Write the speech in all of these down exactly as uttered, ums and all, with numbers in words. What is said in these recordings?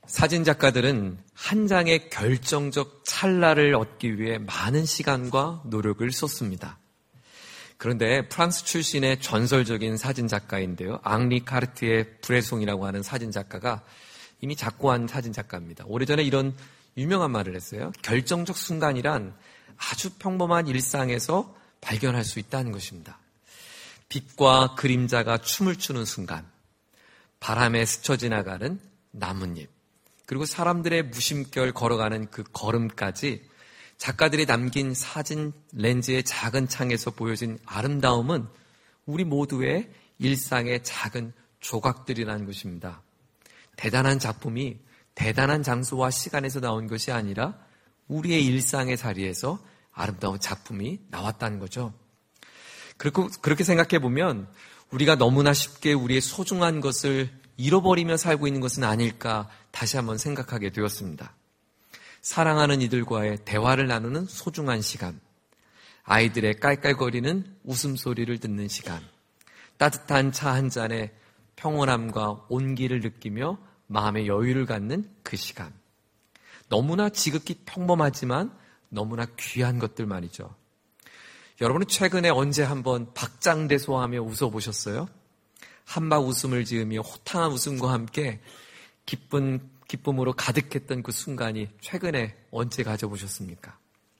사진작가들은 한 장의 결정적 찰나를 얻기 위해 많은 시간과 노력을 쏟습니다. 그런데 프랑스 출신의 전설적인 사진작가인데요. 앙리 카르티에 브레송이라고 하는 사진작가가 이미 작고한 사진작가입니다. 오래전에 이런 유명한 말을 했어요. 결정적 순간이란 아주 평범한 일상에서 발견할 수 있다는 것입니다. 빛과 그림자가 춤을 추는 순간, 바람에 스쳐 지나가는 나뭇잎, 그리고 사람들의 무심결 걸어가는 그 걸음까지 작가들이 남긴 사진 렌즈의 작은 창에서 보여진 아름다움은 우리 모두의 일상의 작은 조각들이라는 것입니다. 대단한 작품이 대단한 장소와 시간에서 나온 것이 아니라 우리의 일상의 자리에서 아름다운 작품이 나왔다는 거죠. 그렇게 생각해 보면 우리가 너무나 쉽게 우리의 소중한 것을 잃어버리며 살고 있는 것은 아닐까 다시 한번 생각하게 되었습니다. 사랑하는 이들과의 대화를 나누는 소중한 시간, 아이들의 깔깔거리는 웃음소리를 듣는 시간, 따뜻한 차 한 잔에 평온함과 온기를 느끼며 마음의 여유를 갖는 그 시간. 너무나 지극히 평범하지만 너무나 귀한 것들 말이죠. 여러분은 최근에 언제 한번 박장대소하며 웃어보셨어요? 한박 웃음을 지으며 호탕한 웃음과 함께 기쁜, 기쁨으로 가득했던 그 순간이 최근에 언제 가져보셨습니까?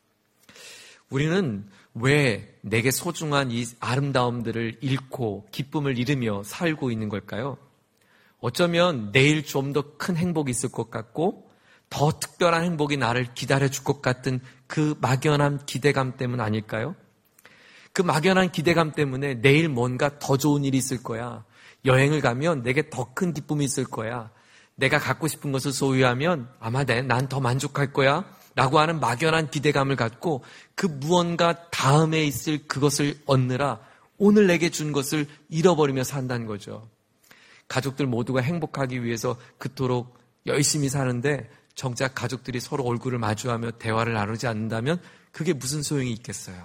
우리는 왜 내게 소중한 이 아름다움들을 잃고 기쁨을 잃으며 살고 있는 걸까요? 어쩌면 내일 좀 더 큰 행복이 있을 것 같고 더 특별한 행복이 나를 기다려줄 것 같은 그 막연한 기대감 때문 아닐까요? 그 막연한 기대감 때문에 내일 뭔가 더 좋은 일이 있을 거야. 여행을 가면 내게 더 큰 기쁨이 있을 거야. 내가 갖고 싶은 것을 소유하면 아마 난 더 만족할 거야. 라고 하는 막연한 기대감을 갖고 그 무언가 다음에 있을 그것을 얻느라 오늘 내게 준 것을 잃어버리며 산다는 거죠. 가족들 모두가 행복하기 위해서 그토록 열심히 사는데 정작 가족들이 서로 얼굴을 마주하며 대화를 나누지 않는다면 그게 무슨 소용이 있겠어요.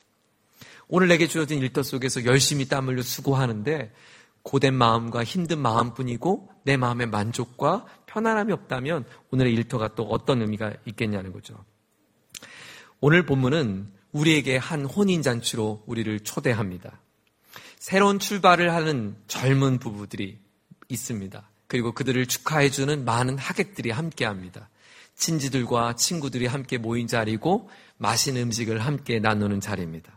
오늘 내게 주어진 일터 속에서 열심히 땀 흘려 수고하는데 고된 마음과 힘든 마음뿐이고 내 마음의 만족과 편안함이 없다면 오늘의 일터가 또 어떤 의미가 있겠냐는 거죠. 오늘 본문은 우리에게 한 혼인잔치로 우리를 초대합니다. 새로운 출발을 하는 젊은 부부들이 있습니다. 그리고 그들을 축하해주는 많은 하객들이 함께합니다. 친지들과 친구들이 함께 모인 자리고 맛있는 음식을 함께 나누는 자리입니다.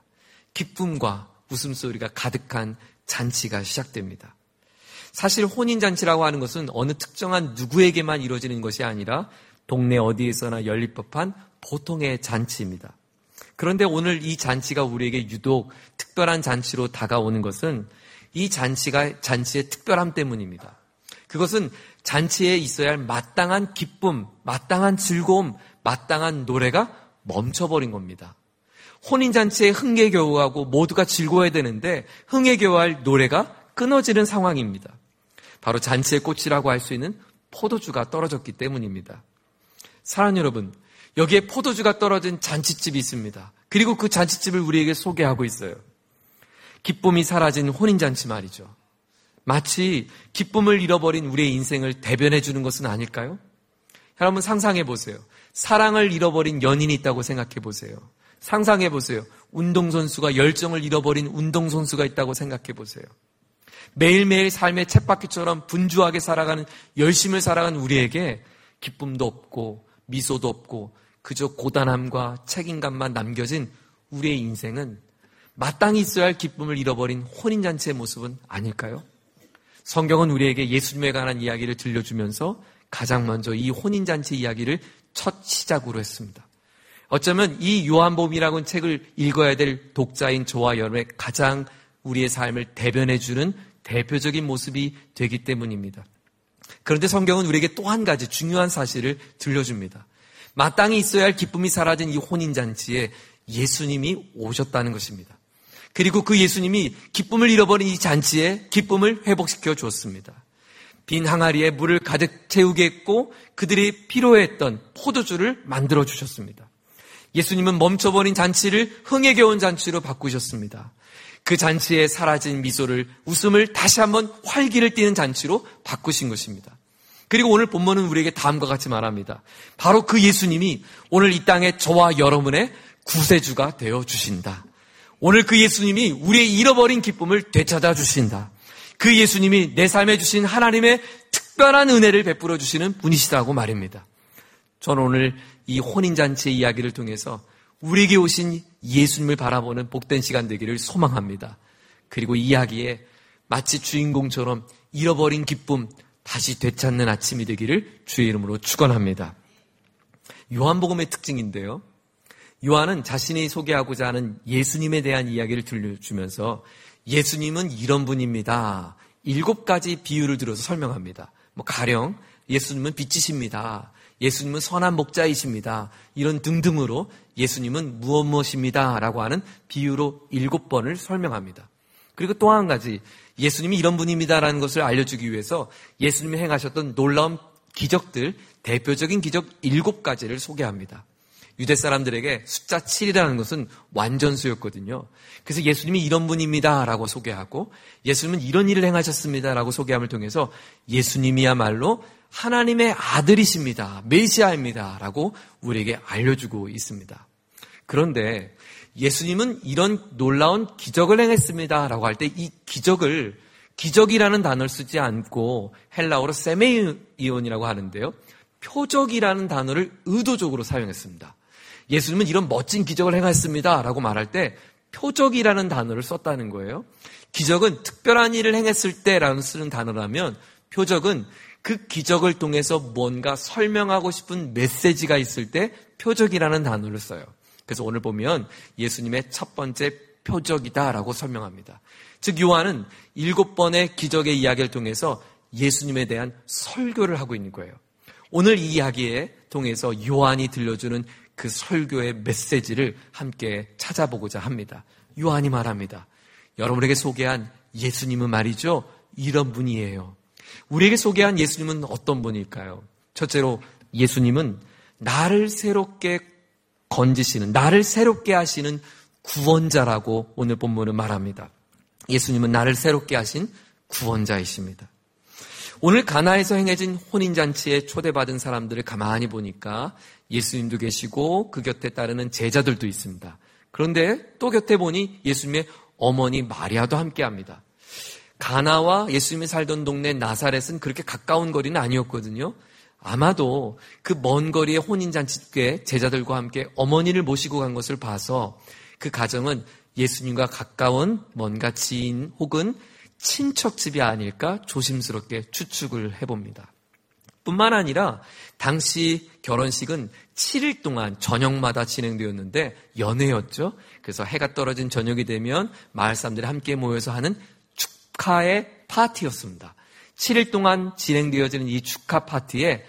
기쁨과 웃음소리가 가득한 잔치가 시작됩니다. 사실 혼인잔치라고 하는 것은 어느 특정한 누구에게만 이루어지는 것이 아니라 동네 어디에서나 열릴 법한 보통의 잔치입니다. 그런데 오늘 이 잔치가 우리에게 유독 특별한 잔치로 다가오는 것은 이 잔치가 잔치의 특별함 때문입니다. 그것은 잔치에 있어야 할 마땅한 기쁨, 마땅한 즐거움, 마땅한 노래가 멈춰버린 겁니다. 혼인잔치에 흥에 겨워하고 모두가 즐거워야 되는데 흥에 겨워할 노래가 끊어지는 상황입니다. 바로 잔치의 꽃이라고 할 수 있는 포도주가 떨어졌기 때문입니다. 사랑하는 여러분, 여기에 포도주가 떨어진 잔치집이 있습니다. 그리고 그 잔치집을 우리에게 소개하고 있어요. 기쁨이 사라진 혼인잔치 말이죠. 마치 기쁨을 잃어버린 우리의 인생을 대변해 주는 것은 아닐까요? 여러분 상상해 보세요. 사랑을 잃어버린 연인이 있다고 생각해 보세요. 상상해 보세요. 운동선수가 열정을 잃어버린 운동선수가 있다고 생각해 보세요. 매일매일 삶의 쳇바퀴처럼 분주하게 살아가는, 열심을 살아가는 우리에게 기쁨도 없고 미소도 없고 그저 고단함과 책임감만 남겨진 우리의 인생은 마땅히 있어야 할 기쁨을 잃어버린 혼인잔치의 모습은 아닐까요? 성경은 우리에게 예수님에 관한 이야기를 들려주면서 가장 먼저 이 혼인잔치 이야기를 첫 시작으로 했습니다. 어쩌면 이 요한복음이라는 책을 읽어야 될 독자인 저와 여러분의 가장 우리의 삶을 대변해주는 대표적인 모습이 되기 때문입니다. 그런데 성경은 우리에게 또 한 가지 중요한 사실을 들려줍니다. 마땅히 있어야 할 기쁨이 사라진 이 혼인잔치에 예수님이 오셨다는 것입니다. 그리고 그 예수님이 기쁨을 잃어버린 이 잔치에 기쁨을 회복시켜 주었습니다. 빈 항아리에 물을 가득 채우게 했고 그들이 필요했던 포도주를 만들어 주셨습니다. 예수님은 멈춰버린 잔치를 흥에 겨운 잔치로 바꾸셨습니다. 그 잔치에 사라진 미소를, 웃음을 다시 한번 활기를 띠는 잔치로 바꾸신 것입니다. 그리고 오늘 본문은 우리에게 다음과 같이 말합니다. 바로 그 예수님이 오늘 이 땅에 저와 여러분의 구세주가 되어주신다. 오늘 그 예수님이 우리의 잃어버린 기쁨을 되찾아 주신다. 그 예수님이 내 삶에 주신 하나님의 특별한 은혜를 베풀어 주시는 분이시라고 말입니다. 저는 오늘 이 혼인잔치의 이야기를 통해서 우리에게 오신 예수님을 바라보는 복된 시간 되기를 소망합니다. 그리고 이 이야기에 마치 주인공처럼 잃어버린 기쁨 다시 되찾는 아침이 되기를 주의 이름으로 축원합니다. 요한복음의 특징인데요. 요한은 자신이 소개하고자 하는 예수님에 대한 이야기를 들려주면서 예수님은 이런 분입니다. 일곱 가지 비유를 들어서 설명합니다. 뭐 가령 예수님은 빛이십니다. 예수님은 선한 목자이십니다. 이런 등등으로 예수님은 무엇 무엇입니다. 라고 하는 비유로 일곱 번을 설명합니다. 그리고 또 한 가지 예수님이 이런 분입니다라는 것을 알려주기 위해서 예수님이 행하셨던 놀라운 기적들, 대표적인 기적 일곱 가지를 소개합니다. 유대 사람들에게 숫자 칠이라는 것은 완전수였거든요. 그래서 예수님이 이런 분입니다라고 소개하고 예수님은 이런 일을 행하셨습니다라고 소개함을 통해서 예수님이야말로 하나님의 아들이십니다. 메시아입니다라고 우리에게 알려주고 있습니다. 그런데 예수님은 이런 놀라운 기적을 행했습니다라고 할 때 이 기적을 기적이라는 단어를 쓰지 않고 헬라어로 세메이온이라고 하는데요. 표적이라는 단어를 의도적으로 사용했습니다. 예수님은 이런 멋진 기적을 행했습니다라고 말할 때 표적이라는 단어를 썼다는 거예요. 기적은 특별한 일을 행했을 때라는 쓰는 단어라면 표적은 그 기적을 통해서 뭔가 설명하고 싶은 메시지가 있을 때 표적이라는 단어를 써요. 그래서 오늘 보면 예수님의 첫 번째 표적이다라고 설명합니다. 즉 요한은 일곱 번의 기적의 이야기를 통해서 예수님에 대한 설교를 하고 있는 거예요. 오늘 이 이야기에 통해서 요한이 들려주는 그 설교의 메시지를 함께 찾아보고자 합니다. 요한이 말합니다. 여러분에게 소개한 예수님은 말이죠. 이런 분이에요. 우리에게 소개한 예수님은 어떤 분일까요? 첫째로 예수님은 나를 새롭게 건지시는, 나를 새롭게 하시는 구원자라고 오늘 본문은 말합니다. 예수님은 나를 새롭게 하신 구원자이십니다. 오늘 가나에서 행해진 혼인잔치에 초대받은 사람들을 가만히 보니까 예수님도 계시고 그 곁에 따르는 제자들도 있습니다. 그런데 또 곁에 보니 예수님의 어머니 마리아도 함께합니다. 가나와 예수님이 살던 동네 나사렛은 그렇게 가까운 거리는 아니었거든요. 아마도 그 먼 거리의 혼인잔치에 제자들과 함께 어머니를 모시고 간 것을 봐서 그 가정은 예수님과 가까운 뭔가 지인 혹은 친척집이 아닐까 조심스럽게 추측을 해봅니다. 뿐만 아니라 당시 결혼식은 칠 일 동안 저녁마다 진행되었는데 연회였죠. 그래서 해가 떨어진 저녁이 되면 마을 사람들이 함께 모여서 하는 축하의 파티였습니다. 칠 일 동안 진행되어지는 이 축하 파티에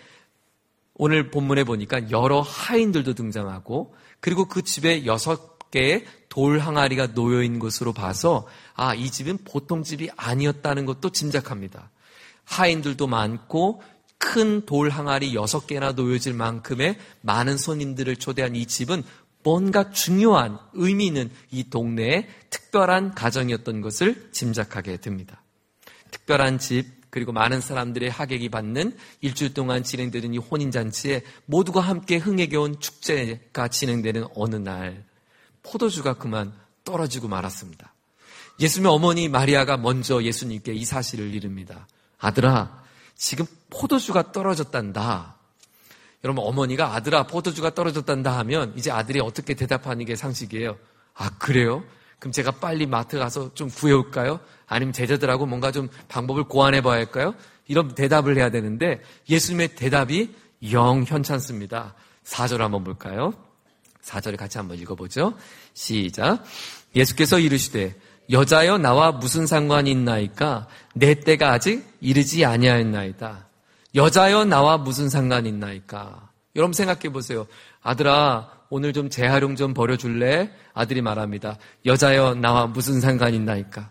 오늘 본문에 보니까 여러 하인들도 등장하고 그리고 그 집에 여섯 개의 돌 항아리가 놓여있는 것으로 봐서 아, 이 집은 보통 집이 아니었다는 것도 짐작합니다. 하인들도 많고 큰 돌 항아리 여섯 개나 놓여질 만큼의 많은 손님들을 초대한 이 집은 뭔가 중요한 의미 있는 이 동네의 특별한 가정이었던 것을 짐작하게 됩니다. 특별한 집 그리고 많은 사람들의 하객이 받는 일주일 동안 진행되는 이 혼인잔치에 모두가 함께 흥에 겨운 축제가 진행되는 어느 날 포도주가 그만 떨어지고 말았습니다. 예수님의 어머니 마리아가 먼저 예수님께 이 사실을 이릅니다. 아들아, 지금 포도주가 떨어졌단다. 여러분, 어머니가 아들아 포도주가 떨어졌단다 하면 이제 아들이 어떻게 대답하는 게 상식이에요. 아, 그래요? 그럼 제가 빨리 마트 가서 좀 구해올까요? 아니면 제자들하고 뭔가 좀 방법을 고안해봐야 할까요? 이런 대답을 해야 되는데 예수님의 대답이 영 현찮습니다. 사 절 한번 볼까요? 사 절을 같이 한번 읽어보죠. 시작. 예수께서 이르시되 여자여 나와 무슨 상관이 있나이까? 내 때가 아직 이르지 아니하였나이다. 여자여 나와 무슨 상관이 있나이까? 여러분 생각해 보세요. 아들아 오늘 좀 재활용 좀 버려줄래? 아들이 말합니다. 여자여 나와 무슨 상관이 있나이까?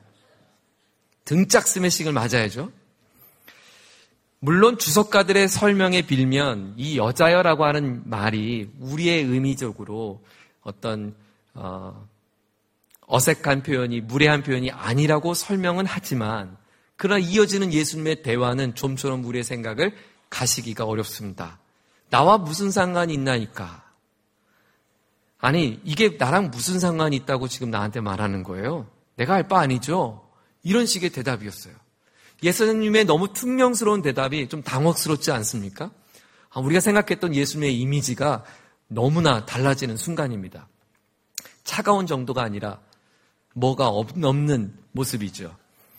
등짝 스매싱을 맞아야죠. 물론 주석가들의 설명에 빌면 이 여자여라고 하는 말이 우리의 의미적으로 어떤 어, 어색한 표현이 무례한 표현이 아니라고 설명은 하지만 그러나 이어지는 예수님의 대화는 좀처럼 우리의 생각을 가시기가 어렵습니다. 나와 무슨 상관이 있나니까. 아니, 이게 나랑 무슨 상관이 있다고 지금 나한테 말하는 거예요? 내가 할 바 아니죠? 이런 식의 대답이었어요. 예수님의 너무 퉁명스러운 대답이 좀 당혹스럽지 않습니까? 우리가 생각했던 예수님의 이미지가 너무나 달라지는 순간입니다. 차가운 정도가 아니라 뭐가 없는 모습이죠.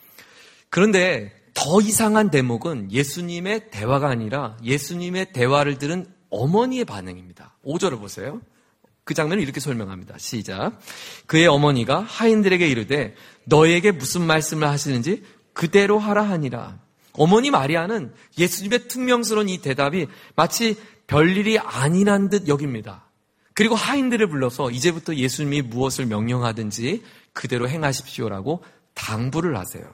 그런데 더 이상한 대목은 예수님의 대화가 아니라 예수님의 대화를 들은 어머니의 반응입니다. 오 절을 보세요. 그 장면을 이렇게 설명합니다. 시작. 그의 어머니가 하인들에게 이르되 너에게 무슨 말씀을 하시는지 그대로 하라 하니라. 어머니 마리아는 예수님의 퉁명스러운 이 대답이 마치 별일이 아니란 듯 여깁니다. 그리고 하인들을 불러서 이제부터 예수님이 무엇을 명령하든지 그대로 행하십시오라고 당부를 하세요.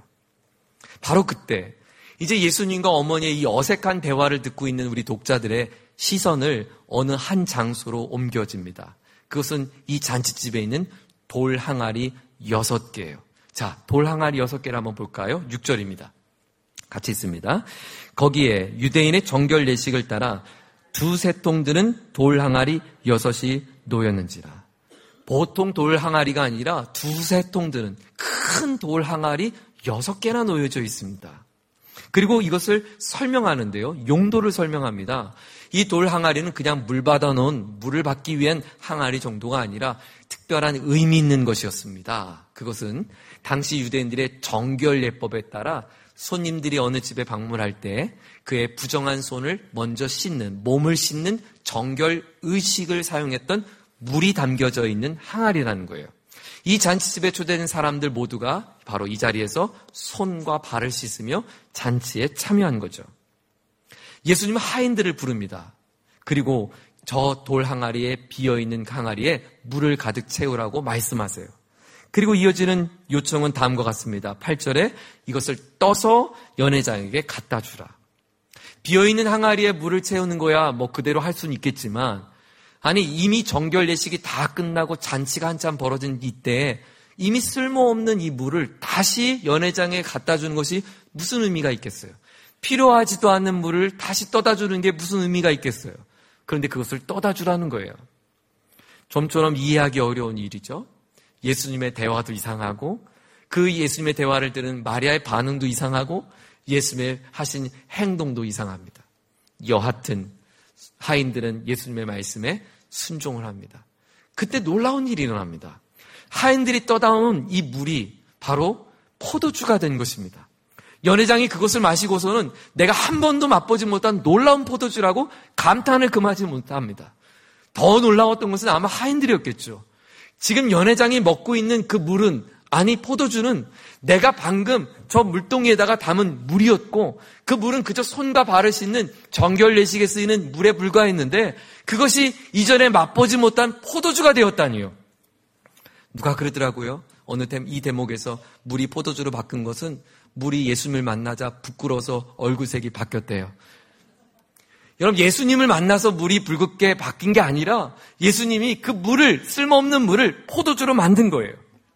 바로 그때 이제 예수님과 어머니의 이 어색한 대화를 듣고 있는 우리 독자들의 시선을 어느 한 장소로 옮겨집니다. 그것은 이 잔치집에 있는 돌 항아리 여섯 개예요. 자, 돌 항아리 여섯 개를 한번 볼까요? 육 절입니다. 같이 있습니다. 거기에 유대인의 정결 예식을 따라 두세 통들은 돌 항아리 여섯이 놓였는지라. 보통 돌 항아리가 아니라 두세 통들은 큰 돌 항아리 여섯 개나 놓여져 있습니다. 그리고 이것을 설명하는데요. 용도를 설명합니다. 이 돌 항아리는 그냥 물 받아 놓은 물을 받기 위한 항아리 정도가 아니라 특별한 의미 있는 것이었습니다. 그것은 당시 유대인들의 정결 예법에 따라 손님들이 어느 집에 방문할 때 그의 부정한 손을 먼저 씻는, 몸을 씻는 정결 의식을 사용했던 물이 담겨져 있는 항아리라는 거예요. 이 잔치집에 초대된 사람들 모두가 바로 이 자리에서 손과 발을 씻으며 잔치에 참여한 거죠. 예수님은 하인들을 부릅니다. 그리고 저 돌 항아리에 비어있는 항아리에 물을 가득 채우라고 말씀하세요. 그리고 이어지는 요청은 다음과 같습니다. 팔 절에 이것을 떠서 연회장에게 갖다 주라. 비어있는 항아리에 물을 채우는 거야 뭐 그대로 할 수는 있겠지만 아니 이미 정결 예식이 다 끝나고 잔치가 한참 벌어진 이때에 이미 쓸모없는 이 물을 다시 연회장에 갖다 주는 것이 무슨 의미가 있겠어요? 필요하지도 않은 물을 다시 떠다 주는 게 무슨 의미가 있겠어요? 그런데 그것을 떠다 주라는 거예요. 좀처럼 이해하기 어려운 일이죠. 예수님의 대화도 이상하고 그 예수님의 대화를 들은 마리아의 반응도 이상하고 예수님의 하신 행동도 이상합니다. 여하튼 하인들은 예수님의 말씀에 순종을 합니다. 그때 놀라운 일이 일어납니다. 하인들이 떠다 온 이 물이 바로 포도주가 된 것입니다. 연회장이 그것을 마시고서는 내가 한 번도 맛보지 못한 놀라운 포도주라고 감탄을 금하지 못합니다. 더 놀라웠던 것은 아마 하인들이었겠죠. 지금 연회장이 먹고 있는 그 물은, 아니 포도주는 내가 방금 저 물동이에다가 담은 물이었고 그 물은 그저 손과 발을 씻는 정결 예식에 쓰이는 물에 불과했는데 그것이 이전에 맛보지 못한 포도주가 되었다니요. 누가 그러더라고요. 어느 이 대목에서 물이 포도주로 바뀐 것은 물이 예수님을 만나자 부끄러워서 얼굴색이 바뀌었대요. 여러분, 예수님을 만나서 물이 붉게 바뀐 게 아니라 예수님이 그 물을, 쓸모없는 물을 포도주로 만든 거예요.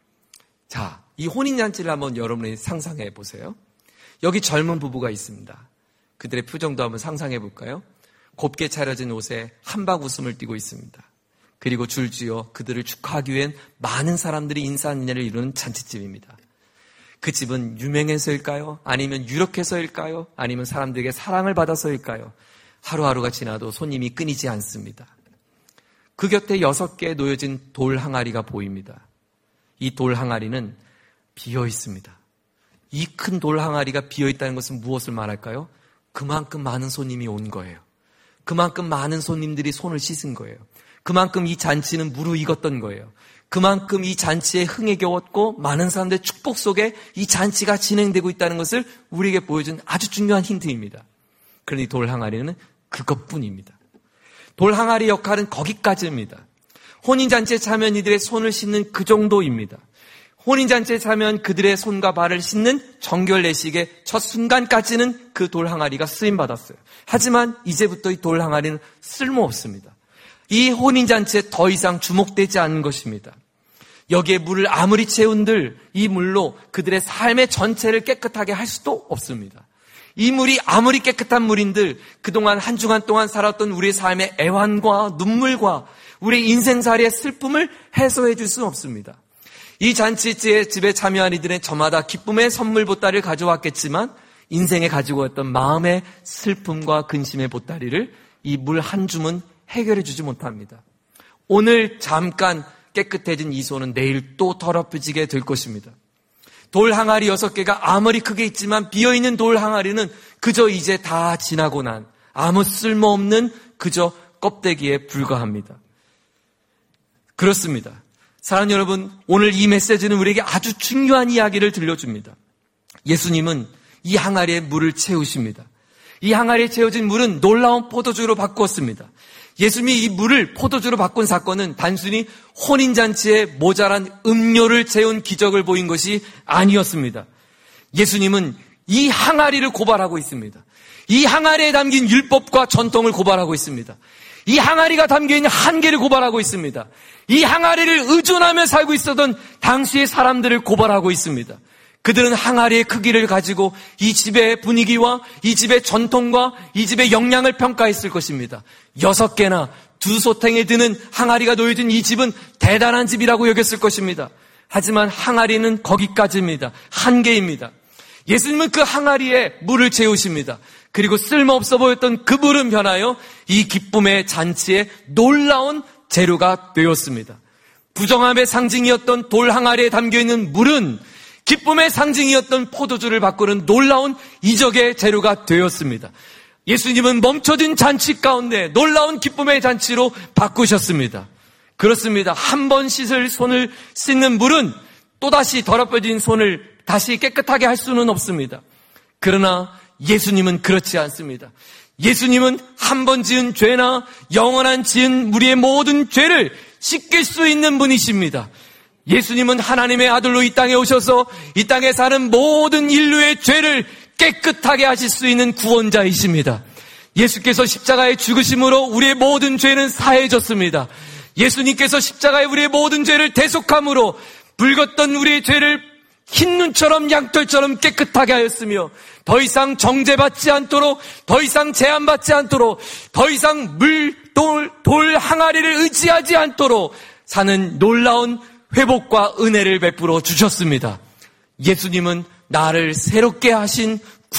자, 이 혼인잔치를 한번 여러분이 상상해 보세요. 여기 젊은 부부가 있습니다. 그들의 표정도 한번 상상해 볼까요? 곱게 차려진 옷에 한박 웃음을 띠고 있습니다. 그리고 줄지어 그들을 축하하기 위한 많은 사람들이 인사인례를 이루는 잔치집입니다. 그 집은 유명해서일까요? 아니면 유력해서일까요? 아니면 사람들에게 사랑을 받아서일까요? 하루하루가 지나도 손님이 끊이지 않습니다. 그 곁에 여섯 개 놓여진 돌 항아리가 보입니다. 이 돌 항아리는 비어 있습니다. 이 큰 돌 항아리가 비어 있다는 것은 무엇을 말할까요? 그만큼 많은 손님이 온 거예요. 그만큼 많은 손님들이 손을 씻은 거예요. 그만큼 이 잔치는 무르익었던 거예요. 그만큼 이 잔치에 흥에 겨웠고 많은 사람들의 축복 속에 이 잔치가 진행되고 있다는 것을 우리에게 보여준 아주 중요한 힌트입니다. 그런데 이 돌 항아리는 그것뿐입니다. 돌 항아리 역할은 거기까지입니다. 혼인잔치에 참여한 이들의 손을 씻는 그 정도입니다. 혼인잔치에 참여한 그들의 손과 발을 씻는 정결 예식의 첫 순간까지는 그 돌 항아리가 쓰임받았어요. 하지만 이제부터 이 돌 항아리는 쓸모없습니다. 이 혼인잔치에 더 이상 주목되지 않는 것입니다. 여기에 물을 아무리 채운들 이 물로 그들의 삶의 전체를 깨끗하게 할 수도 없습니다. 이 물이 아무리 깨끗한 물인들 그동안 한 주간 동안 살았던 우리의 삶의 애환과 눈물과 우리의 인생살이의 슬픔을 해소해 줄 수 없습니다. 이 잔치에 집에 참여한 이들은 저마다 기쁨의 선물 보따리를 가져왔겠지만 인생에 가지고 왔던 마음의 슬픔과 근심의 보따리를 이 물 한 줌은 해결해 주지 못합니다. 오늘 잠깐 깨끗해진 이 손은 내일 또 더럽혀지게 될 것입니다. 돌 항아리 여섯 개가 아무리 크게 있지만 비어있는 돌 항아리는 그저 이제 다 지나고 난 아무 쓸모없는 그저 껍데기에 불과합니다. 그렇습니다. 사랑하는 여러분, 오늘 이 메시지는 우리에게 아주 중요한 이야기를 들려줍니다. 예수님은 이 항아리에 물을 채우십니다. 이 항아리에 채워진 물은 놀라운 포도주로 바꾸었습니다. 예수님이 이 물을 포도주로 바꾼 사건은 단순히 혼인잔치에 모자란 음료를 채운 기적을 보인 것이 아니었습니다. 예수님은 이 항아리를 고발하고 있습니다. 이 항아리에 담긴 율법과 전통을 고발하고 있습니다. 이 항아리가 담겨있는 한계를 고발하고 있습니다. 이 항아리를 의존하며 살고 있었던 당시의 사람들을 고발하고 있습니다. 그들은 항아리의 크기를 가지고 이 집의 분위기와 이 집의 전통과 이 집의 영향을 평가했을 것입니다. 여섯 개나 두 소탱에 드는 항아리가 놓여진 이 집은 대단한 집이라고 여겼을 것입니다. 하지만 항아리는 거기까지입니다. 한계입니다. 예수님은 그 항아리에 물을 채우십니다. 그리고 쓸모없어 보였던 그 물은 변하여 이 기쁨의 잔치에 놀라운 재료가 되었습니다. 부정함의 상징이었던 돌 항아리에 담겨있는 물은 기쁨의 상징이었던 포도주를 바꾸는 놀라운 이적의 재료가 되었습니다. 예수님은 멈춰진 잔치 가운데 놀라운 기쁨의 잔치로 바꾸셨습니다. 그렇습니다. 한 번 씻을 손을 씻는 물은 또다시 더럽혀진 손을 다시 깨끗하게 할 수는 없습니다. 그러나 예수님은 그렇지 않습니다. 예수님은 한 번 지은 죄나 영원한 지은 우리의 모든 죄를 씻길 수 있는 분이십니다. 예수님은 하나님의 아들로 이 땅에 오셔서 이 땅에 사는 모든 인류의 죄를 깨끗하게 하실 수 있는 구원자이십니다. 예수께서 십자가의 죽으심으로 우리의 모든 죄는 사해졌습니다. 예수님께서 십자가에 우리의 모든 죄를 대속함으로 붉었던 우리의 죄를 흰눈처럼 양털처럼 깨끗하게 하였으며 더 이상 정죄받지 않도록, 더 이상 제한받지 않도록, 더 이상 물, 돌, 돌 항아리를 의지하지 않도록 사는 놀라운 회복과 은혜를 베풀어 주셨습니다. 예수님은 나를 새롭게 하신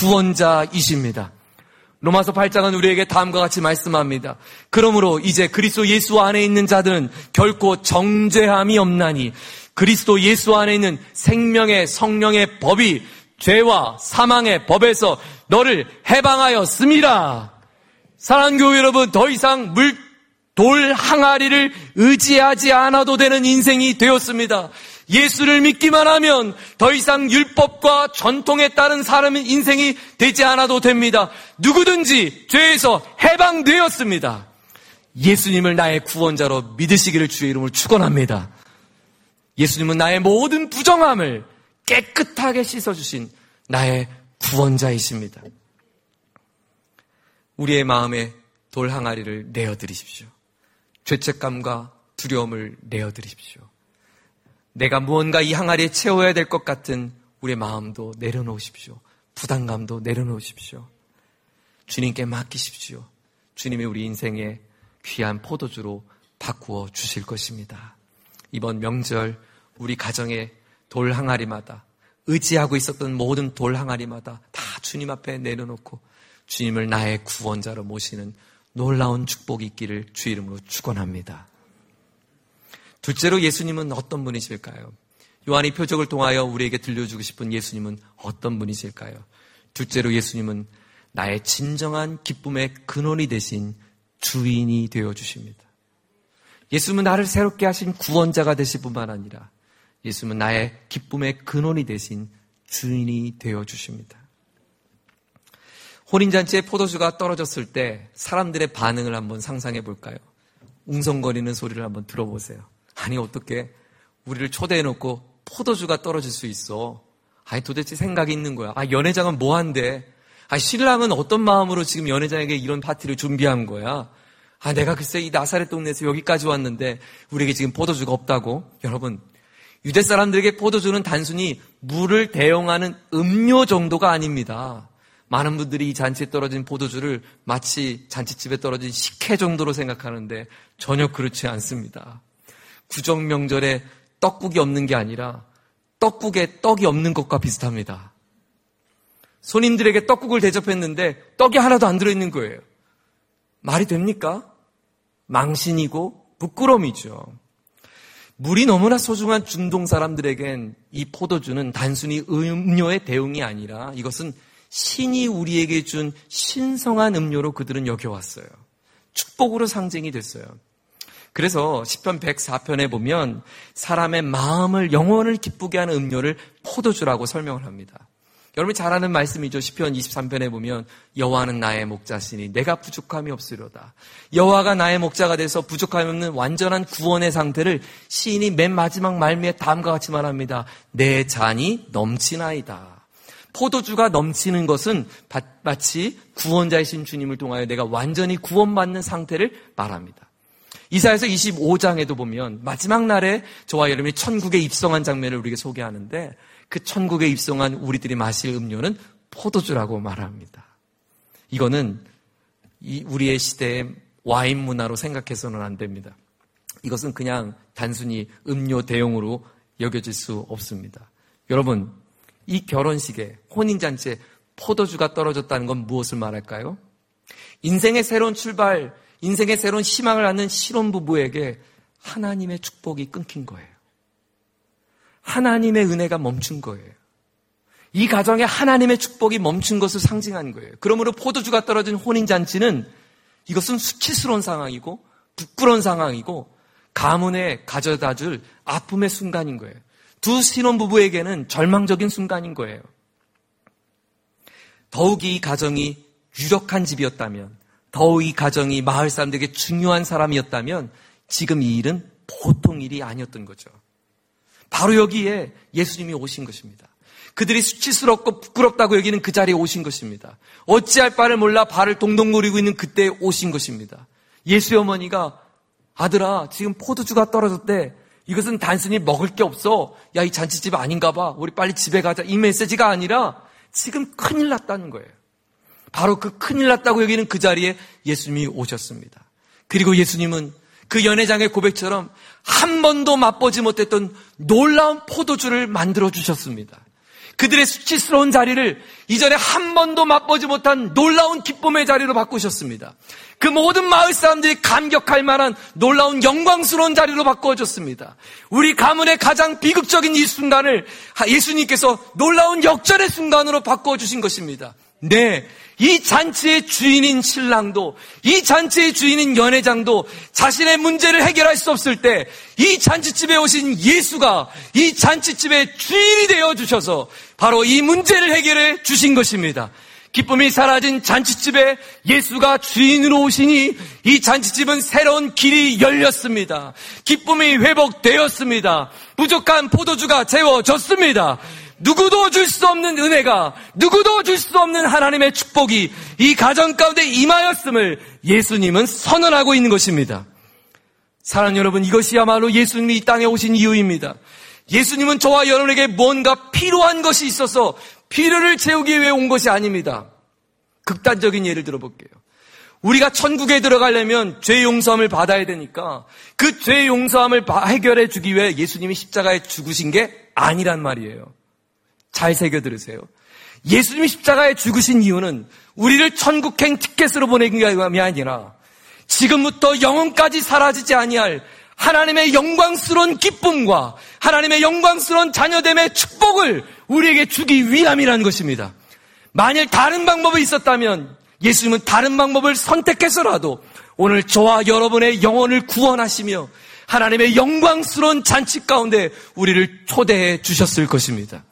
구원자이십니다. 로마서 팔 장은 우리에게 다음과 같이 말씀합니다. 그러므로 이제 그리스도 예수 안에 있는 자들은 결코 정죄함이 없나니 그리스도 예수 안에 있는 생명의 성령의 법이 죄와 사망의 법에서 너를 해방하였습니다. 사랑하는 교회 여러분, 더 이상 물 돌 항아리를 의지하지 않아도 되는 인생이 되었습니다. 예수를 믿기만 하면 더 이상 율법과 전통에 따른 사람의 인생이 되지 않아도 됩니다. 누구든지 죄에서 해방되었습니다. 예수님을 나의 구원자로 믿으시기를 주의 이름으로 축원합니다. 예수님은 나의 모든 부정함을 깨끗하게 씻어주신 나의 구원자이십니다. 우리의 마음에 돌 항아리를 내어드리십시오. 죄책감과 두려움을 내어드리십시오. 내가 무언가 이 항아리에 채워야 될 것 같은 우리의 마음도 내려놓으십시오. 부담감도 내려놓으십시오. 주님께 맡기십시오. 주님이 우리 인생의 귀한 포도주로 바꾸어 주실 것입니다. 이번 명절 우리 가정의 돌 항아리마다 의지하고 있었던 모든 돌 항아리마다 다 주님 앞에 내려놓고 주님을 나의 구원자로 모시는 놀라운 축복이 있기를 주 이름으로 축원합니다. 둘째로 예수님은 어떤 분이실까요? 요한이 표적을 통하여 우리에게 들려주고 싶은 예수님은 어떤 분이실까요? 둘째로 예수님은 나의 진정한 기쁨의 근원이 되신 주인이 되어주십니다. 예수님은 나를 새롭게 하신 구원자가 되실 뿐만 아니라 예수님은 나의 기쁨의 근원이 되신 주인이 되어주십니다. 혼인잔치에 포도주가 떨어졌을 때 사람들의 반응을 한번 상상해 볼까요? 웅성거리는 소리를 한번 들어보세요. 아니 어떻게 우리를 초대해놓고 포도주가 떨어질 수 있어? 아니 도대체 생각이 있는 거야. 아 연회장은 뭐 한대? 아 신랑은 어떤 마음으로 지금 연회장에게 이런 파티를 준비한 거야? 아 내가 글쎄 이 나사렛 동네에서 여기까지 왔는데 우리에게 지금 포도주가 없다고? 여러분 유대 사람들에게 포도주는 단순히 물을 대용하는 음료 정도가 아닙니다. 많은 분들이 이 잔치에 떨어진 포도주를 마치 잔치집에 떨어진 식혜 정도로 생각하는데 전혀 그렇지 않습니다. 구정명절에 떡국이 없는 게 아니라 떡국에 떡이 없는 것과 비슷합니다. 손님들에게 떡국을 대접했는데 떡이 하나도 안 들어있는 거예요. 말이 됩니까? 망신이고 부끄러움이죠. 물이 너무나 소중한 중동 사람들에겐 이 포도주는 단순히 음료의 대용이 아니라 이것은 신이 우리에게 준 신성한 음료로 그들은 여겨왔어요. 축복으로 상징이 됐어요. 그래서 시편 백사 편에 보면 사람의 마음을 영혼을 기쁘게 하는 음료를 포도주라고 설명을 합니다. 여러분이 잘 아는 말씀이죠. 시편 이십삼 편에 보면 여호와는 나의 목자시니 내가 부족함이 없으려다. 여호와가 나의 목자가 돼서 부족함이 없는 완전한 구원의 상태를 시인이 맨 마지막 말미에 다음과 같이 말합니다. 내 잔이 넘치나이다. 포도주가 넘치는 것은 마치 구원자이신 주님을 통하여 내가 완전히 구원받는 상태를 말합니다. 이사야서 이십오 장에도 보면 마지막 날에 저와 여러분이 천국에 입성한 장면을 우리에게 소개하는데 그 천국에 입성한 우리들이 마실 음료는 포도주라고 말합니다. 이거는 이 우리의 시대의 와인 문화로 생각해서는 안 됩니다. 이것은 그냥 단순히 음료 대용으로 여겨질 수 없습니다. 여러분, 이 결혼식에 혼인잔치에 포도주가 떨어졌다는 건 무엇을 말할까요? 인생의 새로운 출발, 인생의 새로운 희망을 갖는 신혼부부에게 하나님의 축복이 끊긴 거예요. 하나님의 은혜가 멈춘 거예요. 이 가정에 하나님의 축복이 멈춘 것을 상징한 거예요. 그러므로 포도주가 떨어진 혼인잔치는 이것은 수치스러운 상황이고 부끄러운 상황이고 가문에 가져다 줄 아픔의 순간인 거예요. 두 신혼부부에게는 절망적인 순간인 거예요. 더욱이 이 가정이 유력한 집이었다면, 더욱 이 가정이 마을 사람들에게 중요한 사람이었다면 지금 이 일은 보통 일이 아니었던 거죠. 바로 여기에 예수님이 오신 것입니다. 그들이 수치스럽고 부끄럽다고 여기는 그 자리에 오신 것입니다. 어찌할 바를 몰라 발을 동동 노리고 있는 그때에 오신 것입니다. 예수의 어머니가 아들아 지금 포도주가 떨어졌대. 이것은 단순히 먹을 게 없어. 야, 이 잔치집 아닌가 봐. 우리 빨리 집에 가자. 이 메시지가 아니라 지금 큰일 났다는 거예요. 바로 그 큰일 났다고 여기는 그 자리에 예수님이 오셨습니다. 그리고 예수님은 그 연회장의 고백처럼 한 번도 맛보지 못했던 놀라운 포도주를 만들어 주셨습니다. 그들의 수치스러운 자리를 이전에 한 번도 맛보지 못한 놀라운 기쁨의 자리로 바꾸셨습니다. 그 모든 마을 사람들이 감격할 만한 놀라운 영광스러운 자리로 바꿔줬습니다. 우리 가문의 가장 비극적인 이 순간을 예수님께서 놀라운 역전의 순간으로 바꿔주신 것입니다. 네, 이 잔치의 주인인 신랑도, 이 잔치의 주인인 연회장도 자신의 문제를 해결할 수 없을 때 이 잔치집에 오신 예수가 이 잔치집의 주인이 되어주셔서 바로 이 문제를 해결해 주신 것입니다. 기쁨이 사라진 잔치집에 예수가 주인으로 오시니 이 잔치집은 새로운 길이 열렸습니다. 기쁨이 회복되었습니다. 부족한 포도주가 채워졌습니다. 누구도 줄 수 없는 은혜가, 누구도 줄 수 없는 하나님의 축복이 이 가정 가운데 임하였음을 예수님은 선언하고 있는 것입니다. 사랑하는 여러분, 이것이야말로 예수님이 이 땅에 오신 이유입니다. 예수님은 저와 여러분에게 뭔가 필요한 것이 있어서 필요를 채우기 위해 온 것이 아닙니다. 극단적인 예를 들어볼게요. 우리가 천국에 들어가려면 죄 용서함을 받아야 되니까 그 죄 용서함을 해결해 주기 위해 예수님이 십자가에 죽으신 게 아니란 말이에요. 잘 새겨 들으세요. 예수님이 십자가에 죽으신 이유는 우리를 천국행 티켓으로 보내기 위함이 아니라 지금부터 영원까지 사라지지 아니할 하나님의 영광스러운 기쁨과 하나님의 영광스러운 자녀됨의 축복을 우리에게 주기 위함이라는 것입니다. 만일 다른 방법이 있었다면 예수님은 다른 방법을 선택해서라도 오늘 저와 여러분의 영혼을 구원하시며 하나님의 영광스러운 잔치 가운데 우리를 초대해 주셨을 것입니다.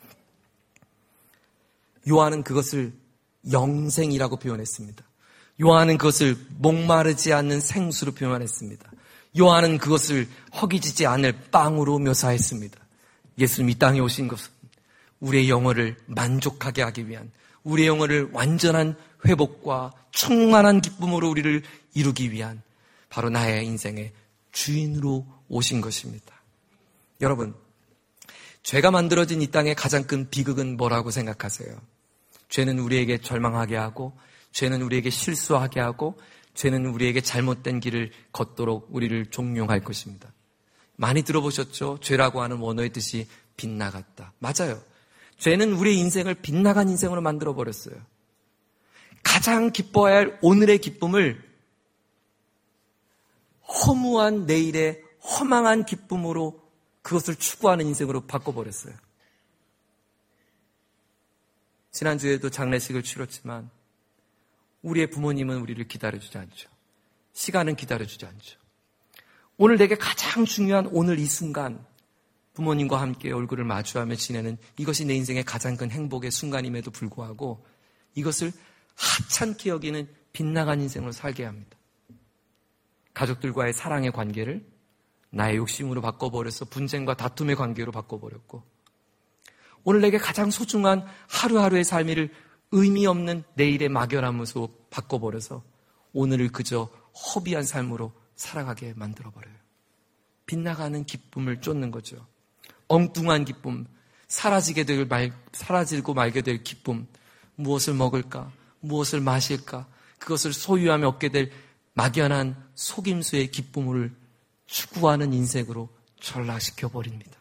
요한은 그것을 영생이라고 표현했습니다. 요한은 그것을 목마르지 않는 생수로 표현했습니다. 요한은 그것을 허기지지 않을 빵으로 묘사했습니다. 예수님 이 땅에 오신 것은 우리의 영혼을 만족하게 하기 위한, 우리의 영혼을 완전한 회복과 충만한 기쁨으로 우리를 이루기 위한 바로 나의 인생의 주인으로 오신 것입니다. 여러분, 죄가 만들어진 이 땅의 가장 큰 비극은 뭐라고 생각하세요? 죄는 우리에게 절망하게 하고, 죄는 우리에게 실수하게 하고, 죄는 우리에게 잘못된 길을 걷도록 우리를 종용할 것입니다. 많이 들어보셨죠? 죄라고 하는 원어의 뜻이 빗나갔다. 맞아요. 죄는 우리의 인생을 빗나간 인생으로 만들어버렸어요. 가장 기뻐해야 할 오늘의 기쁨을 허무한 내일의 허망한 기쁨으로 그것을 추구하는 인생으로 바꿔버렸어요. 지난주에도 장례식을 치렀지만 우리의 부모님은 우리를 기다려주지 않죠. 시간은 기다려주지 않죠. 오늘 내게 가장 중요한 오늘 이 순간 부모님과 함께 얼굴을 마주하며 지내는 이것이 내 인생의 가장 큰 행복의 순간임에도 불구하고 이것을 하찮게 여기는 빗나간 인생으로 살게 합니다. 가족들과의 사랑의 관계를 나의 욕심으로 바꿔버려서 분쟁과 다툼의 관계로 바꿔버렸고, 오늘 내게 가장 소중한 하루하루의 삶을 의미 없는 내일의 막연함으로 바꿔버려서 오늘을 그저 허비한 삶으로 살아가게 만들어버려요. 빗나가는 기쁨을 쫓는 거죠. 엉뚱한 기쁨, 사라지게 될 말, 사라지고 말게 될 기쁨, 무엇을 먹을까, 무엇을 마실까, 그것을 소유하며 얻게 될 막연한 속임수의 기쁨을 추구하는 인생으로 전락시켜버립니다.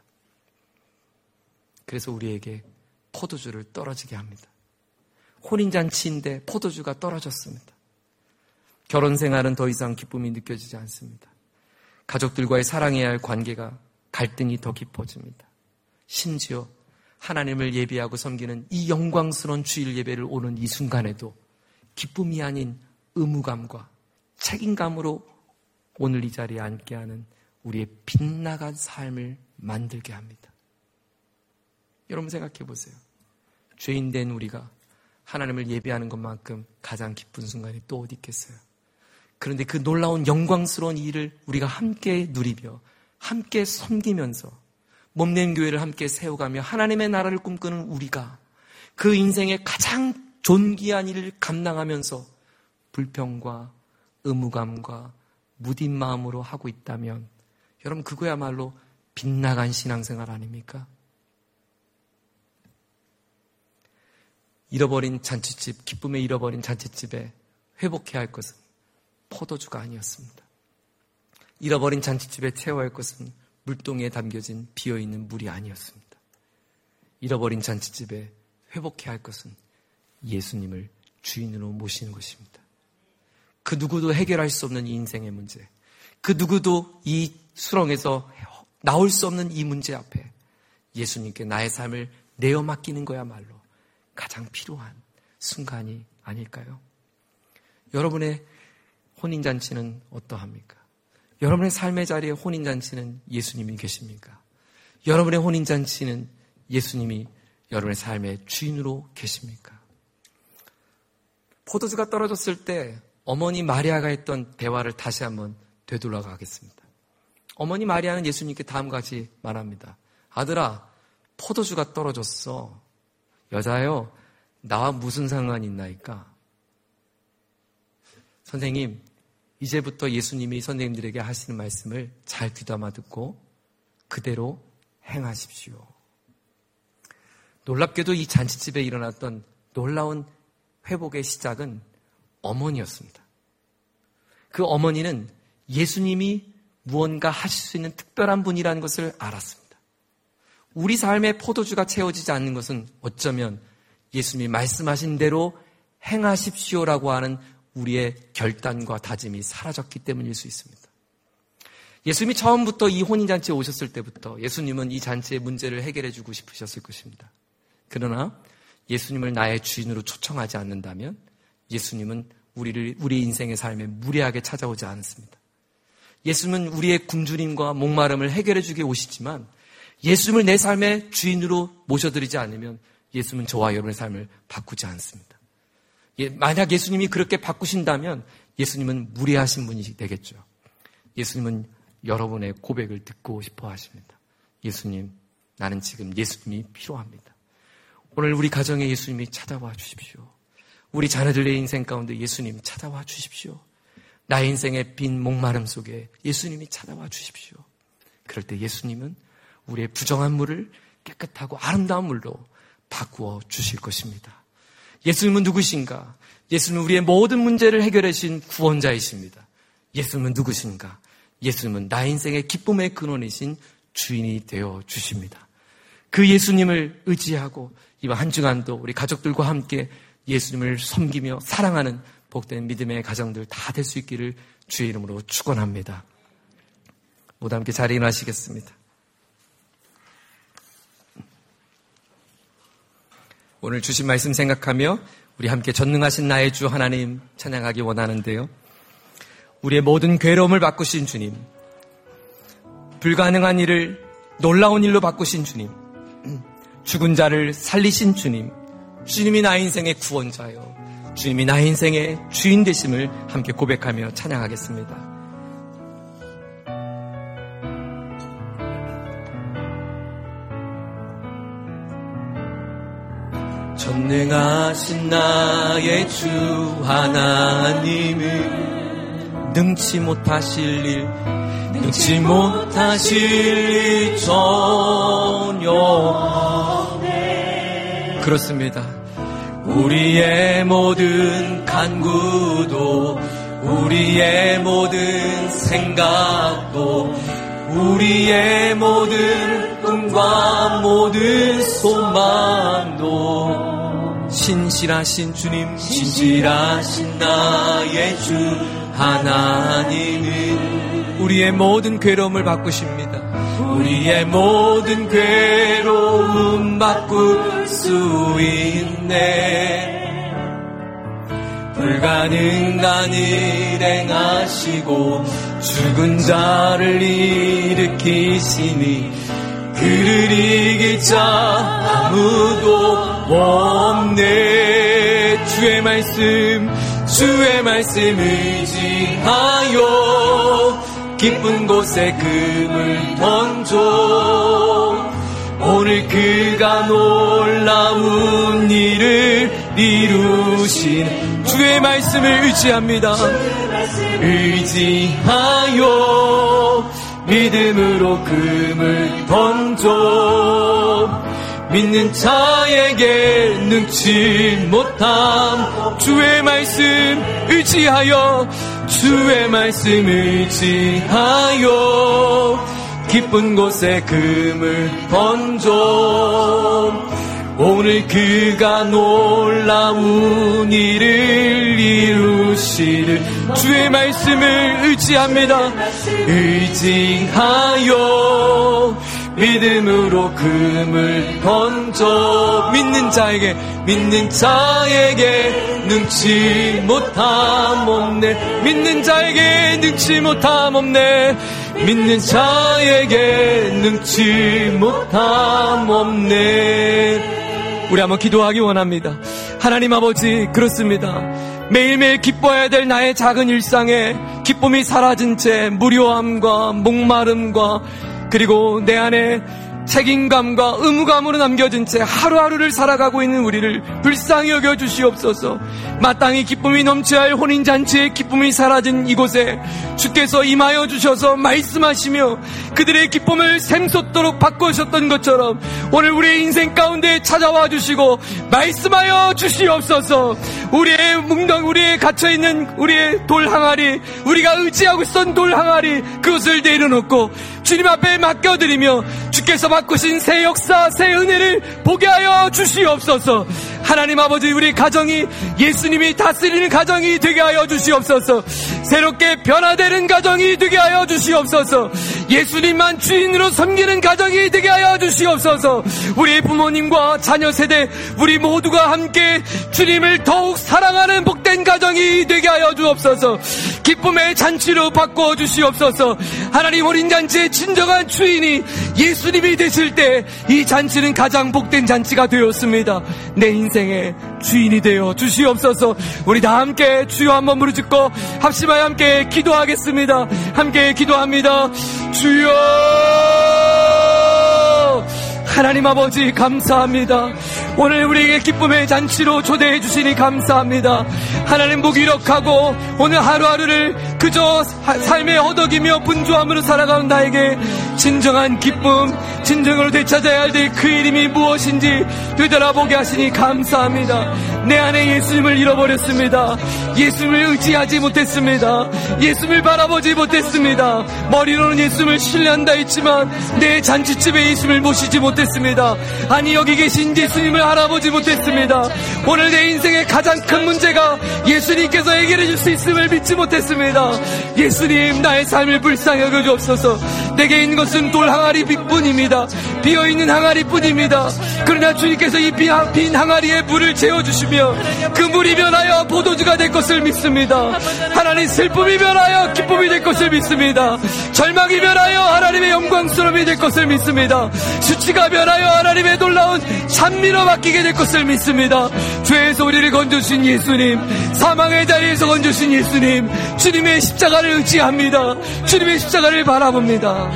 그래서 우리에게 포도주를 떨어지게 합니다. 혼인잔치인데 포도주가 떨어졌습니다. 결혼 생활은 더 이상 기쁨이 느껴지지 않습니다. 가족들과의 사랑해야 할 관계가 갈등이 더 깊어집니다. 심지어 하나님을 예배하고 섬기는 이 영광스러운 주일 예배를 오는 이 순간에도 기쁨이 아닌 의무감과 책임감으로 오늘 이 자리에 앉게 하는 우리의 빗나간 삶을 만들게 합니다. 여러분 생각해 보세요. 죄인된 우리가 하나님을 예배하는 것만큼 가장 기쁜 순간이 또 어디 있겠어요? 그런데 그 놀라운 영광스러운 일을 우리가 함께 누리며 함께 섬기면서 몸낸 교회를 함께 세워가며 하나님의 나라를 꿈꾸는 우리가 그 인생의 가장 존귀한 일을 감당하면서 불평과 의무감과 무딘 마음으로 하고 있다면 여러분 그거야말로 빗나간 신앙생활 아닙니까? 잃어버린 잔치집, 기쁨에 잃어버린 잔치집에 회복해야 할 것은 포도주가 아니었습니다. 잃어버린 잔치집에 채워야 할 것은 물동이에 담겨진 비어있는 물이 아니었습니다. 잃어버린 잔치집에 회복해야 할 것은 예수님을 주인으로 모시는 것입니다. 그 누구도 해결할 수 없는 이 인생의 문제, 그 누구도 이 수렁에서 나올 수 없는 이 문제 앞에 예수님께 나의 삶을 내어 맡기는 거야말로 가장 필요한 순간이 아닐까요? 여러분의 혼인잔치는 어떠합니까? 여러분의 삶의 자리에 혼인잔치는 예수님이 계십니까? 여러분의 혼인잔치는 예수님이 여러분의 삶의 주인으로 계십니까? 포도주가 떨어졌을 때 어머니 마리아가 했던 대화를 다시 한번 되돌아가겠습니다. 어머니 마리아는 예수님께 다음과 같이 말합니다. 아들아, 포도주가 떨어졌어. 여자요, 나와 무슨 상관이 있나이까? 선생님, 이제부터 예수님이 선생님들에게 하시는 말씀을 잘 귀담아 듣고 그대로 행하십시오. 놀랍게도 이 잔치집에 일어났던 놀라운 회복의 시작은 어머니였습니다. 그 어머니는 예수님이 무언가 하실 수 있는 특별한 분이라는 것을 알았습니다. 우리 삶의 포도주가 채워지지 않는 것은 어쩌면 예수님이 말씀하신 대로 행하십시오라고 하는 우리의 결단과 다짐이 사라졌기 때문일 수 있습니다. 예수님이 처음부터 이 혼인잔치에 오셨을 때부터 예수님은 이 잔치의 문제를 해결해 주고 싶으셨을 것입니다. 그러나 예수님을 나의 주인으로 초청하지 않는다면 예수님은 우리를, 우리 인생의 삶에 무례하게 찾아오지 않습니다. 예수님은 우리의 굶주림과 목마름을 해결해 주게 오시지만 예수님을 내 삶의 주인으로 모셔드리지 않으면 예수님은 저와 여러분의 삶을 바꾸지 않습니다. 만약 예수님이 그렇게 바꾸신다면 예수님은 무례하신 분이 되겠죠. 예수님은 여러분의 고백을 듣고 싶어 하십니다. 예수님, 나는 지금 예수님이 필요합니다. 오늘 우리 가정에 예수님이 찾아와 주십시오. 우리 자녀들의 인생 가운데 예수님 찾아와 주십시오. 나의 인생의 빈 목마름 속에 예수님이 찾아와 주십시오. 그럴 때 예수님은 우리의 부정한 물을 깨끗하고 아름다운 물로 바꾸어 주실 것입니다. 예수님은 누구신가? 예수님은 우리의 모든 문제를 해결해 주신 구원자이십니다. 예수님은 누구신가? 예수님은 나의 인생의 기쁨의 근원이신 주인이 되어 주십니다. 그 예수님을 의지하고 이번 한 주간도 우리 가족들과 함께 예수님을 섬기며 사랑하는 복된 믿음의 가정들 다 될 수 있기를 주의 이름으로 축원합니다. 모두 함께 자리에 일어나시겠습니다. 오늘 주신 말씀 생각하며 우리 함께 전능하신 나의 주 하나님 찬양하기 원하는데요. 우리의 모든 괴로움을 바꾸신 주님, 불가능한 일을 놀라운 일로 바꾸신 주님, 죽은 자를 살리신 주님, 주님이 나의 인생의 구원자요, 주님이 나의 인생의 주인 되심을 함께 고백하며 찬양하겠습니다. 전능하신 나의 주 하나님은 능치 못하실 일, 능치 못하실 일 전혀 없네. 그렇습니다. 우리의 모든 간구도, 우리의 모든 생각도, 우리의 모든 꿈과 모든 소망도 신실하신 주님, 신실하신 나의 주 하나님은 우리의 모든 괴로움을 바꾸십니다. 우리의 모든 괴로움 바꿀 수 있네. 불가능한 일 행하시고 죽은 자를 일으키시니 그를 이길 자 아무도 없네. 주의 말씀, 주의 말씀 의지하여 기쁜 곳에 금을 던져 오늘 그가 놀라운 일을 이루신 주의 말씀을 의지합니다. 의지하여 믿음으로 금을 던져 믿는 자에게 능치 못함. 주의 말씀 의지하여, 주의 말씀 의지하여 기쁜 곳에 금을 던져 오늘 그가 놀라운 일을 이루시를. 주의 말씀을 의지합니다. 의지하여 믿음으로 금을 던져 믿는 자에게, 믿는 자에게 능치 못함 없네. 믿는 자에게 능치 못함 없네. 믿는 자에게 능치 못함 없네. 우리 한번 기도하기 원합니다. 하나님 아버지, 그렇습니다. 매일매일 기뻐해야 될 나의 작은 일상에 기쁨이 사라진 채 무료함과 목마름과 그리고 내 안에 책임감과 의무감으로 남겨진 채 하루하루를 살아가고 있는 우리를 불쌍히 여겨 주시옵소서. 마땅히 기쁨이 넘쳐야 할 혼인잔치의 기쁨이 사라진 이곳에 주께서 임하여 주셔서 말씀하시며 그들의 기쁨을 샘솟도록 바꾸셨던 것처럼 오늘 우리의 인생 가운데 찾아와 주시고 말씀하여 주시옵소서. 우리의 뭉덩, 우리의 갇혀있는 우리의 돌 항아리, 우리가 의지하고 있었던 돌 항아리, 그것을 내려놓고 주님 앞에 맡겨드리며 주께서 바꾸신 새 역사, 새 은혜를 보게 하여 주시옵소서. 하나님 아버지, 우리 가정이 예수님이 다스리는 가정이 되게 하여 주시옵소서. 새롭게 변화되는 가정이 되게 하여 주시옵소서. 예수님만 주인으로 섬기는 가정이 되게 하여 주시옵소서. 우리 부모님과 자녀 세대 우리 모두가 함께 주님을 더욱 사랑하는 복된 가정이 되게 하여 주옵소서. 기쁨의 잔치로 바꿔 주시옵소서. 하나님, 어린잔치의 진정한 주인이 예수님이 되실 때 이 잔치는 가장 복된 잔치가 되었습니다. 내 인생의 주인이 되어 주시옵소서. 우리 다 함께 주여 한번 부르짖고 합심하여 함께 기도하겠습니다. 함께 기도합니다. 주여, 하나님 아버지 감사합니다. 오늘 우리에게 기쁨의 잔치로 초대해 주시니 감사합니다. 하나님, 무기력하고 오늘 하루하루를 그저 삶에 허덕이며 분주함으로 살아가는 나에게 진정한 기쁨, 진정으로 되찾아야 할 그 이름이 무엇인지 되돌아보게 하시니 감사합니다. 내 안에 예수님을 잃어버렸습니다. 예수님을 의지하지 못했습니다. 예수님을 바라보지 못했습니다. 머리로는 예수님을 신뢰한다 했지만 내 잔치집에 예수님을 모시지 못했습니다. 아니, 여기 계신 예수님을 알아보지 못했습니다. 오늘 내 인생의 가장 큰 문제가 예수님께서 해결해 줄 수 있음을 믿지 못했습니다. 예수님, 나의 삶을 불쌍히 여겨 주옵소서. 내게 있는 것은 돌 항아리뿐입니다. 비어있는 항아리뿐입니다. 그러나 주님께서 이 빈 항아리에 물을 채워주시며 그 물이 변하여 포도주가 될 것을 믿습니다. 하나님, 슬픔이 변하여 기쁨이 될 것을 믿습니다. 절망이 변하여 하나님의 영광스러움이 될 것을 믿습니다. 수치가 변하여 하나님의 놀라운 찬미로 바뀌게 될 것을 믿습니다. 죄에서 우리를 건져주신 예수님, 사망의 자리에서 건져주신 예수님, 주님의 십자가를 의지합니다. 주님의 십자가를 바라봅니다.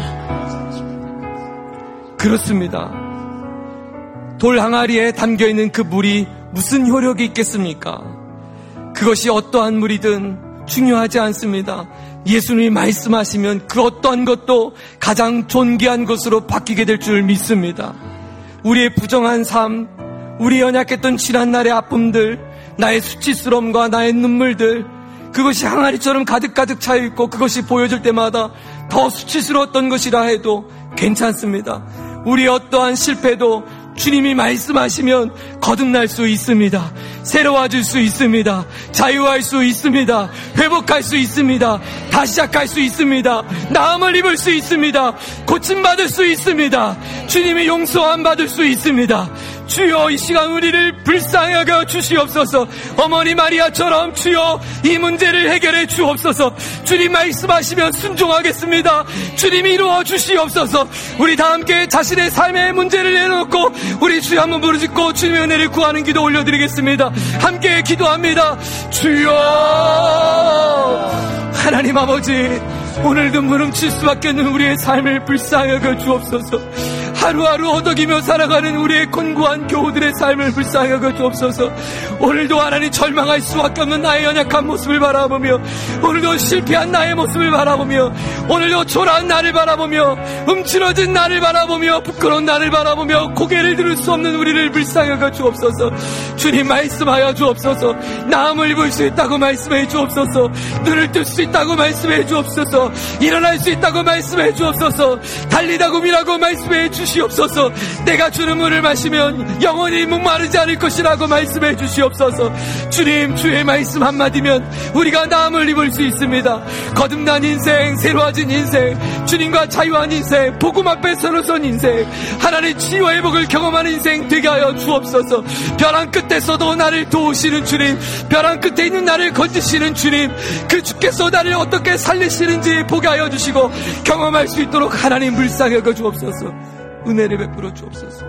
그렇습니다. 돌 항아리에 담겨있는 그 물이 무슨 효력이 있겠습니까? 그것이 어떠한 물이든 중요하지 않습니다. 예수님이 말씀하시면 그 어떠한 것도 가장 존귀한 것으로 바뀌게 될 줄 믿습니다. 우리의 부정한 삶, 우리 연약했던 지난날의 아픔들, 나의 수치스러움과 나의 눈물들, 그것이 항아리처럼 가득가득 차여있고 그것이 보여줄 때마다 더 수치스러웠던 것이라 해도 괜찮습니다. 우리의 어떠한 실패도 주님이 말씀하시면 거듭날 수 있습니다. 새로워질 수 있습니다. 자유할 수 있습니다. 회복할 수 있습니다. 다시 시작할 수 있습니다. 나음을 입을 수 있습니다. 고침받을 수 있습니다. 주님이 용서함 받을 수 있습니다. 주여, 이 시간 우리를 불쌍히 여겨 주시옵소서. 어머니 마리아처럼 주여, 이 문제를 해결해 주옵소서. 주님 말씀하시면 순종하겠습니다. 주님이 이루어 주시옵소서. 우리 다 함께 자신의 삶의 문제를 내놓고 우리 주여 한번 부르짖고 주님의 은혜를 구하는 기도 올려드리겠습니다. 함께 기도합니다. 주여, 하나님 아버지, 오늘도 무름칠 수밖에 없는 우리의 삶을 불쌍히 여겨 주옵소서. 하루하루 허덕이며 살아가는 우리의 곤고한 교우들의 삶을 불쌍히 여겨 주옵소서. 오늘도 하나님, 절망할 수밖에 없는 나의 연약한 모습을 바라보며, 오늘도 실패한 나의 모습을 바라보며, 오늘도 초라한 나를 바라보며, 움츠러진 나를 바라보며, 부끄러운 나를 바라보며 고개를 들을 수 없는 우리를 불쌍히 여겨 주옵소서. 주님 말씀하여 주옵소서. 나음을 입을 수 있다고 말씀해 주옵소서. 눈을 뜰 수 있다고 말씀해 주옵소서. 일어날 수 있다고 말씀해 주옵소서. 달리다 굼이라고 말씀해 주시옵소서. 내가 주는 물을 마시면 영원히 목마르지 않을 것이라고 말씀해 주시옵소서. 주님, 주의 말씀 한마디면 우리가 나음을 입을 수 있습니다. 거듭난 인생, 새로워진 인생, 주님과 자유한 인생, 복음 앞에 서로 선 인생, 하나님 치유와 회복을 경험하는 인생 되게 하여 주옵소서. 벼랑 끝에서도 나를 도우시는 주님, 벼랑 끝에 있는 나를 건지시는 주님, 그 주께서 나를 어떻게 살리시는지 보게 하여 주시고 경험할 수 있도록 하나님 불쌍히 여겨 주옵소서. 은혜를 베풀어 주옵소서.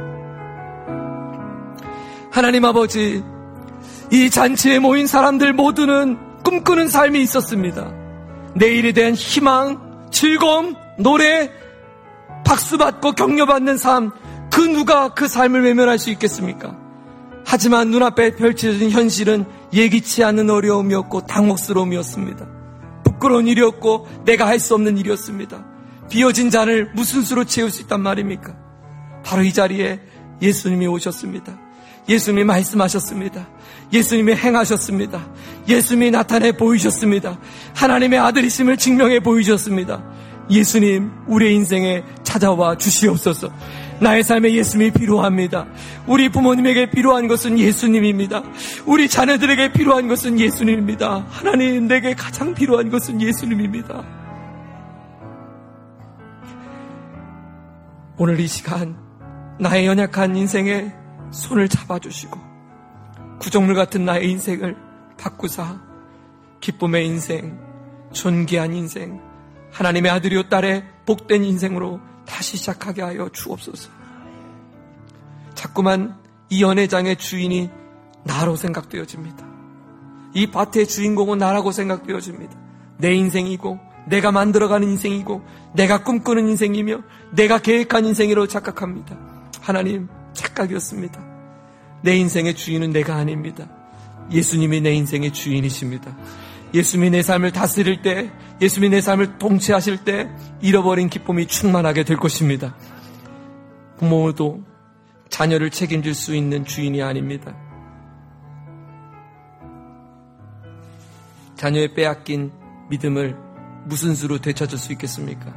하나님 아버지, 이 잔치에 모인 사람들 모두는 꿈꾸는 삶이 있었습니다. 내일에 대한 희망, 즐거움, 노래, 박수받고 격려받는 삶, 그 누가 그 삶을 외면할 수 있겠습니까? 하지만 눈앞에 펼쳐진 현실은 예기치 않은 어려움이었고 당혹스러움이었습니다. 부끄러운 일이었고 내가 할 수 없는 일이었습니다. 비어진 잔을 무슨 수로 채울 수 있단 말입니까? 바로 이 자리에 예수님이 오셨습니다. 예수님이 말씀하셨습니다. 예수님이 행하셨습니다. 예수님이 나타내 보이셨습니다. 하나님의 아들이심을 증명해 보이셨습니다. 예수님, 우리의 인생에 찾아와 주시옵소서. 나의 삶에 예수님이 필요합니다. 우리 부모님에게 필요한 것은 예수님입니다. 우리 자녀들에게 필요한 것은 예수님입니다. 하나님, 내게 가장 필요한 것은 예수님입니다. 오늘 이 시간 나의 연약한 인생에 손을 잡아주시고 구정물 같은 나의 인생을 바꾸사 기쁨의 인생, 존귀한 인생, 하나님의 아들이요 딸의 복된 인생으로 다시 시작하게 하여 주옵소서. 자꾸만 이 연회장의 주인이 나로 생각되어집니다. 이 밭의 주인공은 나라고 생각되어집니다. 내 인생이고 내가 만들어가는 인생이고 내가 꿈꾸는 인생이며 내가 계획한 인생이라고 착각합니다. 하나님, 착각이었습니다. 내 인생의 주인은 내가 아닙니다. 예수님이 내 인생의 주인이십니다. 예수님이 내 삶을 다스릴 때, 예수님이 내 삶을 통치하실 때 잃어버린 기쁨이 충만하게 될 것입니다. 부모도 자녀를 책임질 수 있는 주인이 아닙니다. 자녀의 빼앗긴 믿음을 무슨 수로 되찾을 수 있겠습니까?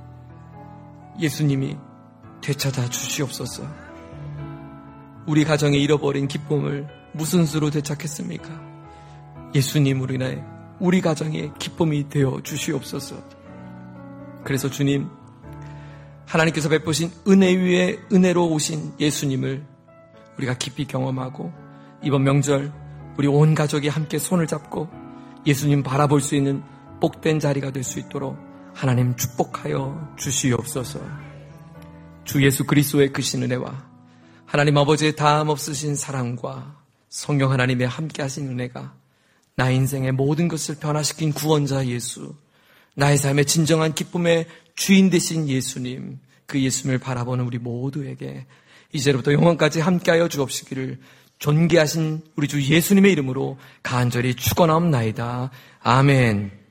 예수님이 되찾아 주시옵소서. 우리 가정에 잃어버린 기쁨을 무슨 수로 되찾겠습니까? 예수님으로 인해 우리 가정에 기쁨이 되어 주시옵소서. 그래서 주님, 하나님께서 베푸신 은혜 위에 은혜로 오신 예수님을 우리가 깊이 경험하고 이번 명절 우리 온 가족이 함께 손을 잡고 예수님 바라볼 수 있는 복된 자리가 될 수 있도록 하나님 축복하여 주시옵소서. 주 예수 그리스도의 크신 은혜와 하나님 아버지의 다함 없으신 사랑과 성령 하나님의 함께 하신 은혜가 나의 인생의 모든 것을 변화시킨 구원자 예수, 나의 삶의 진정한 기쁨의 주인 되신 예수님, 그 예수님을 바라보는 우리 모두에게 이제로부터 영원까지 함께하여 주옵시기를 존귀하신 우리 주 예수님의 이름으로 간절히 축원하옵나이다. 아멘.